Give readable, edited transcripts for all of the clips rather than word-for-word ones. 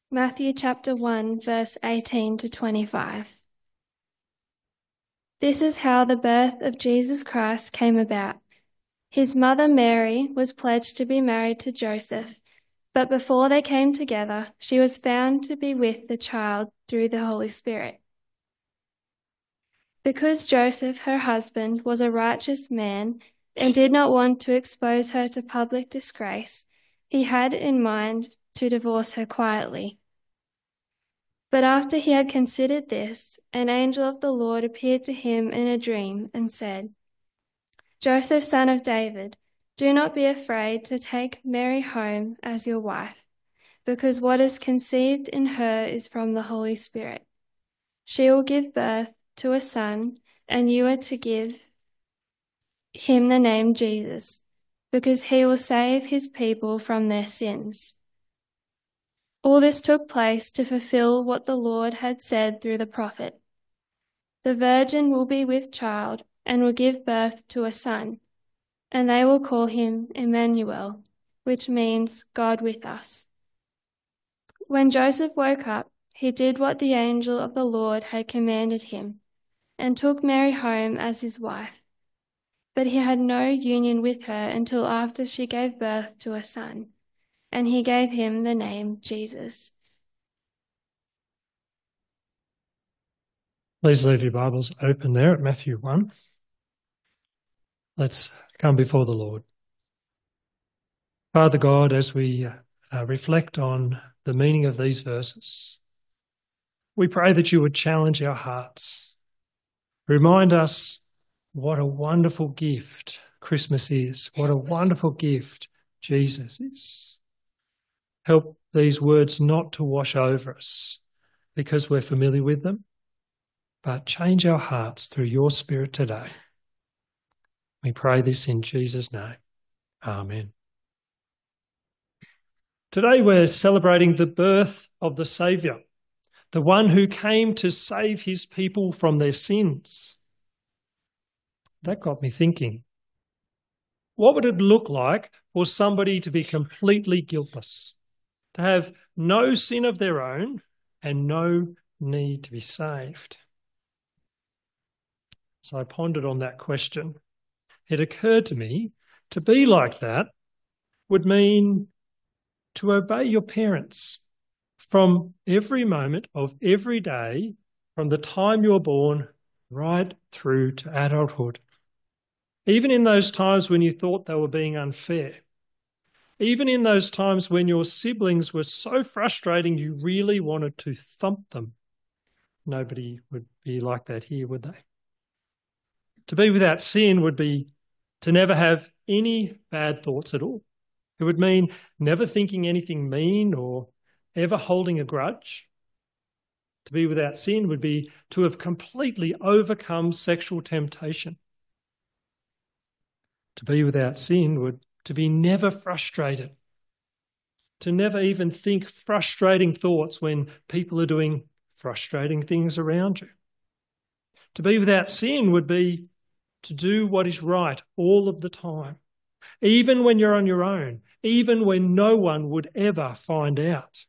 Matthew chapter 1, verse 18 to 25. This is how the birth of Jesus Christ came about. His mother Mary was pledged to be married to Joseph, but before they came together, she was found to be with the child through the Holy Spirit. Because Joseph, her husband, was a righteous man and did not want to expose her to public disgrace, he had in mind to divorce her quietly. But after he had considered this, an angel of the Lord appeared to him in a dream and said, "Joseph, son of David, do not be afraid to take Mary home as your wife, because what is conceived in her is from the Holy Spirit. She will give birth to a son, and you are to give him the name Jesus, because he will save his people from their sins." All this took place to fulfill what the Lord had said through the prophet. The virgin will be with child and will give birth to a son, and they will call him Emmanuel, which means God with us. When Joseph woke up, he did what the angel of the Lord had commanded him, and took Mary home as his wife. But he had no union with her until after she gave birth to a son, and he gave him the name Jesus. Please leave your Bibles open there at Matthew 1. Let's come before the Lord. Father God, as we reflect on the meaning of these verses, we pray that you would challenge our hearts. Remind us what a wonderful gift Christmas is, what a wonderful gift Jesus is. Help these words not to wash over us because we're familiar with them, but change our hearts through your Spirit today. We pray this in Jesus' name. Amen. Today we're celebrating the birth of the Saviour, the one who came to save his people from their sins. That got me thinking. What would it look like for somebody to be completely guiltless, to have no sin of their own and no need to be saved? So I pondered on that question. It occurred to me to be like that would mean to obey your parents from every moment of every day, from the time you were born right through to adulthood. Even in those times when you thought they were being unfair. Even in those times when your siblings were so frustrating you really wanted to thump them. Nobody would be like that here, would they? To be without sin would be to never have any bad thoughts at all. It would mean never thinking anything mean or ever holding a grudge. To be without sin would be to have completely overcome sexual temptation. To be without sin would to be never frustrated. To never even think frustrating thoughts when people are doing frustrating things around you. To be without sin would be to do what is right all of the time, even when you're on your own, even when no one would ever find out.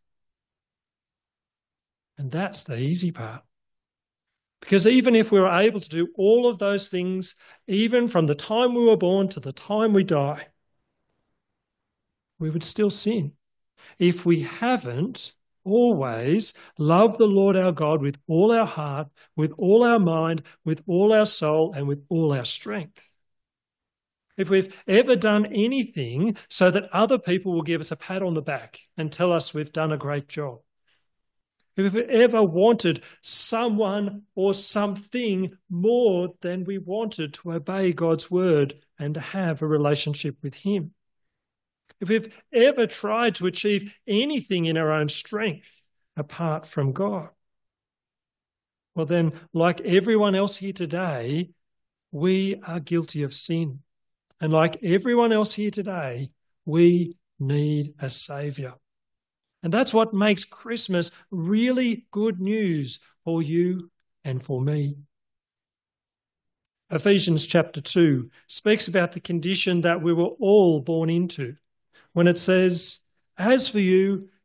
And that's the easy part. Because even if we were able to do all of those things, even from the time we were born to the time we die, we would still sin if we haven't always loved the Lord our God with all our heart, with all our mind, with all our soul, and with all our strength. If we've ever done anything so that other people will give us a pat on the back and tell us we've done a great job. If we've ever wanted someone or something more than we wanted to obey God's word and to have a relationship with him. If we've ever tried to achieve anything in our own strength apart from God, well then, like everyone else here today, we are guilty of sin. And like everyone else here today, we need a Saviour. And that's what makes Christmas really good news for you and for me. Ephesians chapter 2 speaks about the condition that we were all born into when it says, "As for you,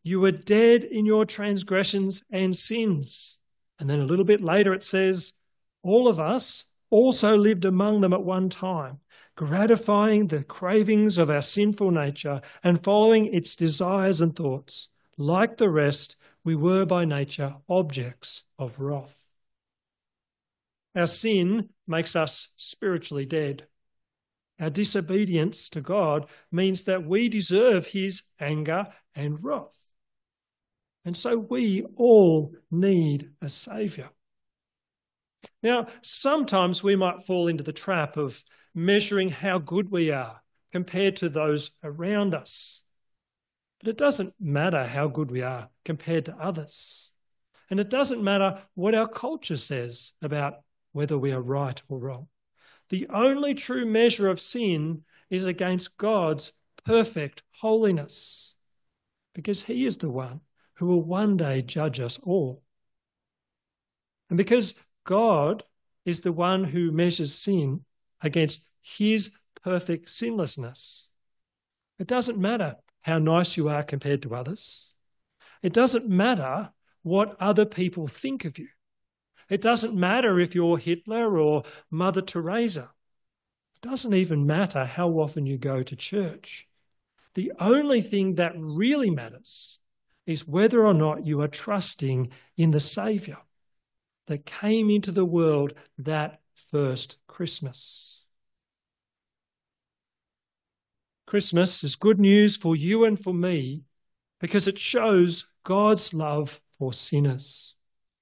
You were dead in your transgressions and sins. And then a little bit later it says, all of us also lived among them at one time, gratifying the cravings of our sinful nature and following its desires and thoughts. Like the rest, we were by nature objects of wrath. Our sin makes us spiritually dead. Our disobedience to God means that we deserve his anger and wrath. And so we all need a saviour. Now, sometimes we might fall into the trap of measuring how good we are compared to those around us. But it doesn't matter how good we are compared to others. And it doesn't matter what our culture says about whether we are right or wrong. The only true measure of sin is against God's perfect holiness, because he is the one who will one day judge us all. And because God is the one who measures sin against his perfect sinlessness, it doesn't matter how nice you are compared to others. It doesn't matter what other people think of you. It doesn't matter if you're Hitler or Mother Teresa. It doesn't even matter how often you go to church. The only thing that really matters is whether or not you are trusting in the Saviour that came into the world that first Christmas. Christmas is good news for you and for me because it shows God's love for sinners.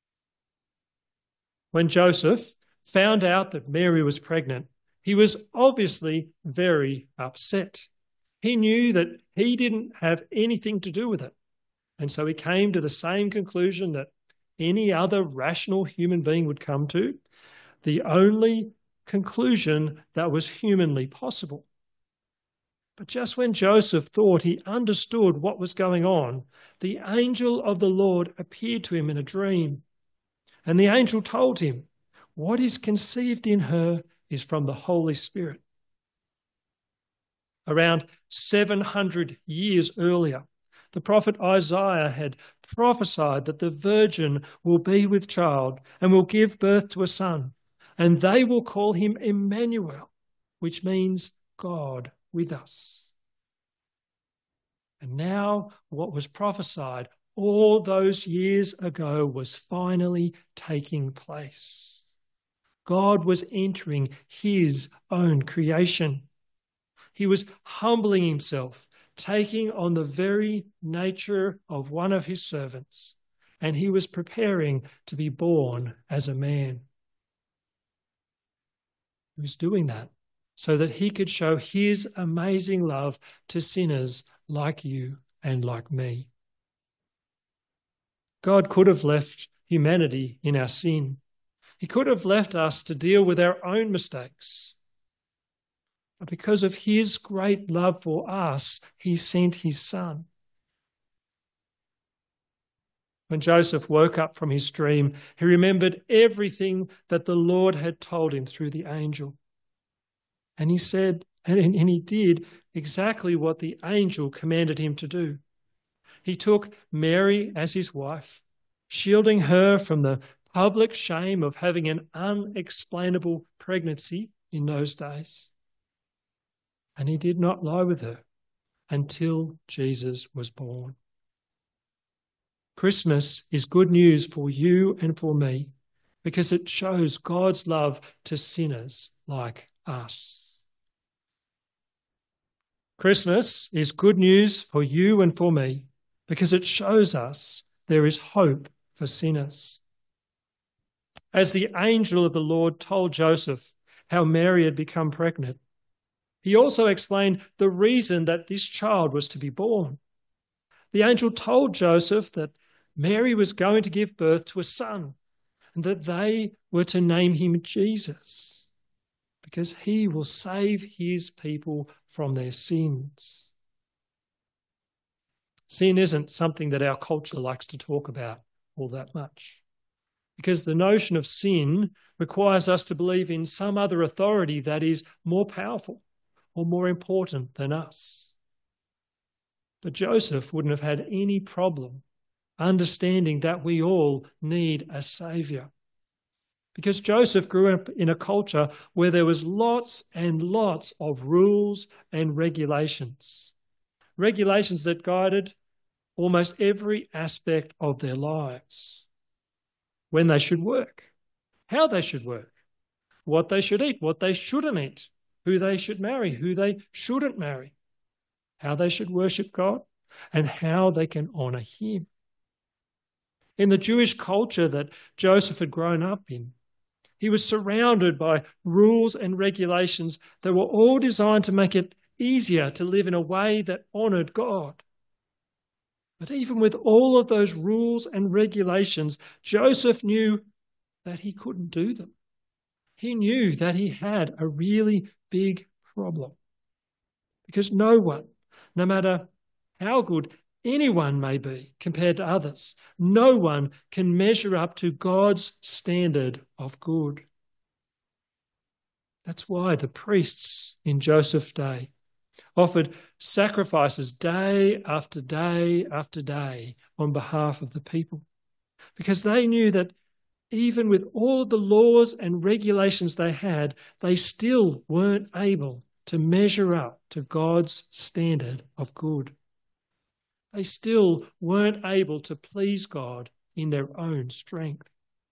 When Joseph found out that Mary was pregnant, he was obviously very upset. He knew that he didn't have anything to do with it. And so he came to the same conclusion that any other rational human being would come to, the only conclusion that was humanly possible. But just when Joseph thought he understood what was going on, the angel of the Lord appeared to him in a dream. And the angel told him, "What is conceived in her is from the Holy Spirit." Around 700 years earlier, the prophet Isaiah had prophesied that the virgin will be with child and will give birth to a son, and they will call him Emmanuel, which means God with us. And now what was prophesied all those years ago was finally taking place. God was entering his own creation. He was humbling himself, taking on the very nature of one of his servants, and he was preparing to be born as a man. He was doing that so that he could show his amazing love to sinners like you and like me. God could have left humanity in our sin. He could have left us to deal with our own mistakes. But because of his great love for us, he sent his son. When Joseph woke up from his dream, he remembered everything that the Lord had told him through the angel. And he said, and he did exactly what the angel commanded him to do. He took Mary as his wife, shielding her from the public shame of having an unexplainable pregnancy in those days. And he did not lie with her until Jesus was born. Christmas is good news for you and for me because it shows God's love to sinners like us. Christmas is good news for you and for me because it shows us there is hope for sinners. As the angel of the Lord told Joseph how Mary had become pregnant, he also explained the reason that this child was to be born. The angel told Joseph that Mary was going to give birth to a son and that they were to name him Jesus because he will save his people from their sins. Sin isn't something that our culture likes to talk about all that much because the notion of sin requires us to believe in some other authority that is more powerful or more important than us. But Joseph wouldn't have had any problem understanding that we all need a saviour. Because Joseph grew up in a culture where there was lots and lots of rules and regulations. Regulations that guided almost every aspect of their lives. When they should work, how they should work, what they should eat, what they shouldn't eat, who they should marry, who they shouldn't marry, how they should worship God, and how they can honour him. In the Jewish culture that Joseph had grown up in, he was surrounded by rules and regulations that were all designed to make it easier to live in a way that honoured God. But even with all of those rules and regulations, Joseph knew that he couldn't do them. He knew that he had a really big problem. Because no one, no matter how good anyone may be compared to others, no one can measure up to God's standard of good. That's why the priests in Joseph's day offered sacrifices day after day after day on behalf of the people, because they knew that even with all the laws and regulations they had, they still weren't able to measure up to God's standard of good. They still weren't able to please God in their own strength.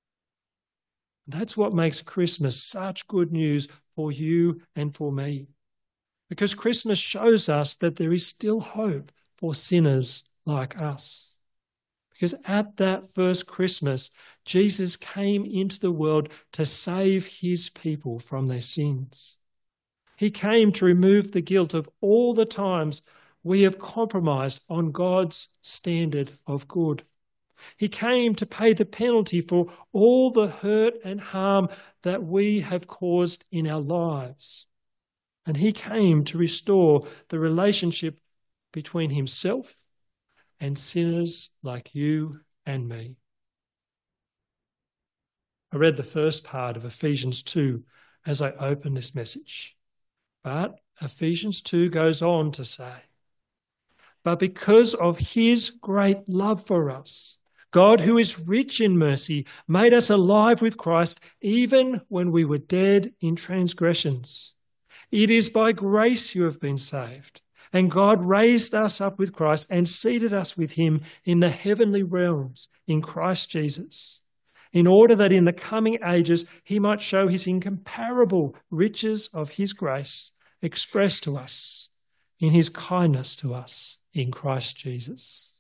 That's what makes Christmas such good news for you and for me. Because Christmas shows us that there is still hope for sinners like us. Because at that first Christmas, Jesus came into the world to save his people from their sins. He came to remove the guilt of all the times we have compromised on God's standard of good. He came to pay the penalty for all the hurt and harm that we have caused in our lives. And he came to restore the relationship between himself and sinners like you and me. I read the first part of Ephesians 2 as I opened this message. But Ephesians 2 goes on to say, but because of his great love for us, God, who is rich in mercy, made us alive with Christ even when we were dead in transgressions. It is by grace you have been saved. And God raised us up with Christ and seated us with him in the heavenly realms in Christ Jesus, in order that in the coming ages he might show his incomparable riches of his grace expressed to us in his kindness to us in Christ Jesus.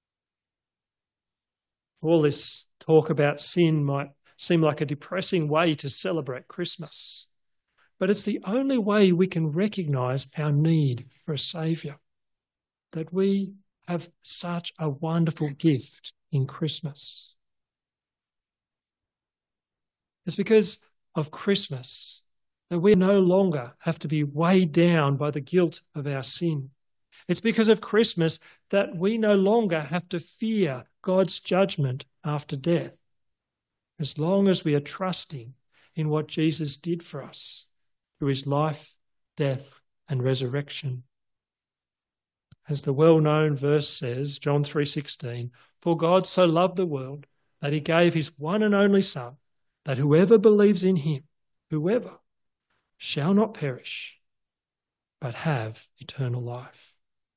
All this talk about sin might seem like a depressing way to celebrate Christmas, but it's the only way we can recognise our need for a saviour, that we have such a wonderful gift in Christmas. It's because of Christmas that we no longer have to be weighed down by the guilt of our sin. It's because of Christmas that we no longer have to fear God's judgment after death, as long as we are trusting in what Jesus did for us through his life, death, and resurrection. As the well-known verse says, John 3:16, for God so loved the world that he gave his one and only Son, that whoever believes in him, whoever, shall not perish, but have eternal life.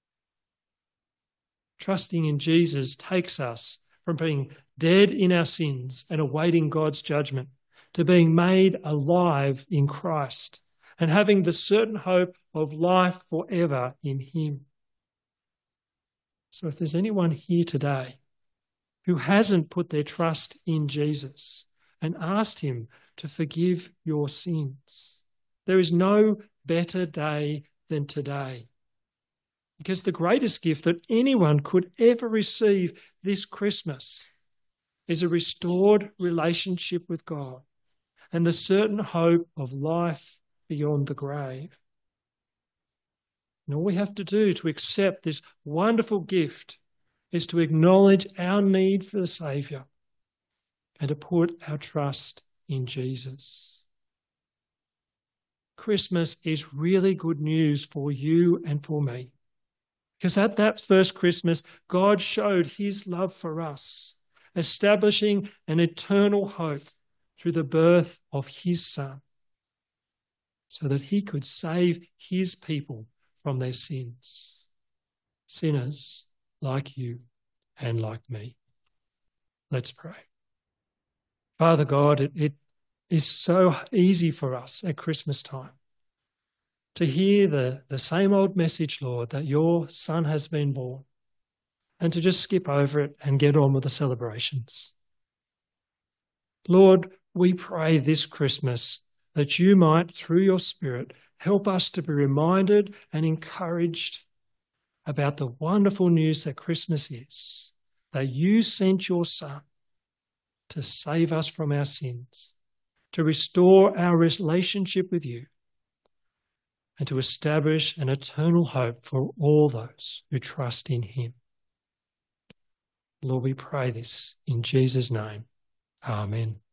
Trusting in Jesus takes us from being dead in our sins and awaiting God's judgment to being made alive in Christ and having the certain hope of life forever in him. So if there's anyone here today who hasn't put their trust in Jesus and asked him to forgive your sins, there is no better day than today. Because the greatest gift that anyone could ever receive this Christmas is a restored relationship with God and the certain hope of life beyond the grave. And all we have to do to accept this wonderful gift is to acknowledge our need for the Saviour and to put our trust in Jesus. Christmas is really good news for you and for me, Because at that first Christmas, God showed his love for us, establishing an eternal hope through the birth of his Son, so that he could save his people from their sins. Sinners like you and like me. Let's pray. Father God, it is so easy for us at Christmas time to hear the same old message, Lord, that your Son has been born, and to just skip over it and get on with the celebrations. Lord, we pray this Christmas that you might, through your Spirit, help us to be reminded and encouraged about the wonderful news that Christmas is, that you sent your Son to save us from our sins, to restore our relationship with you, and to establish an eternal hope for all those who trust in him. Lord, we pray this in Jesus' name. Amen.